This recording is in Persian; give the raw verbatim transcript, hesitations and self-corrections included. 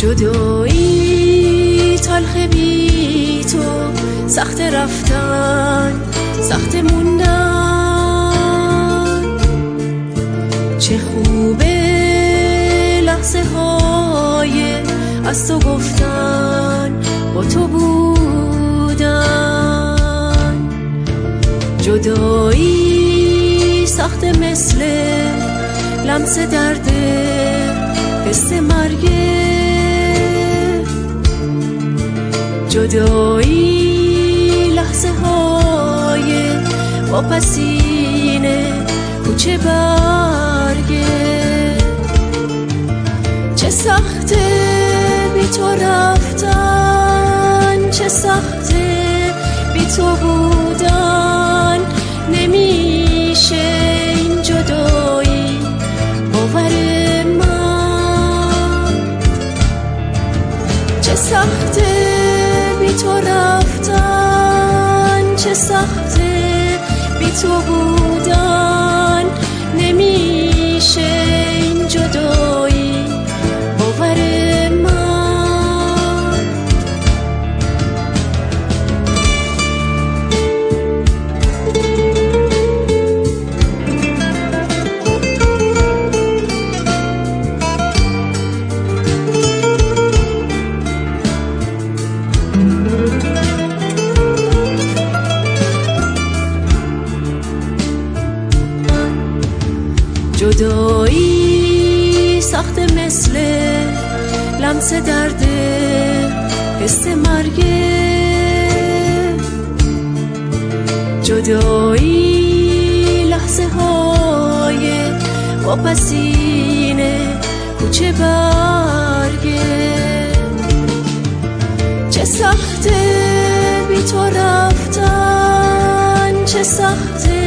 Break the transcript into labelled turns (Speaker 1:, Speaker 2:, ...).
Speaker 1: جدایی تلخ بی تو، سخت رفتن سخت موندن. چه خوبه لحظه های از تو گفتن، با تو بودن. جدایی سخت مثل لمس درد حس مرگه. جدایی لحظه های واپسینه کوچه برگه. چه سخته بی تو رفتن، چه سخته بی تو بودن. نمیشه این جدایی باور من. چه سخته بی تو رفتن، چه سخته بی تو بودن. نمیشه این جدایی باور من. جدایی سخت مثل لمس درد حس مرگه. جدایی لحظه های واپسینه کوچه برگه. چه سخته بی تو رفتن، چه سخته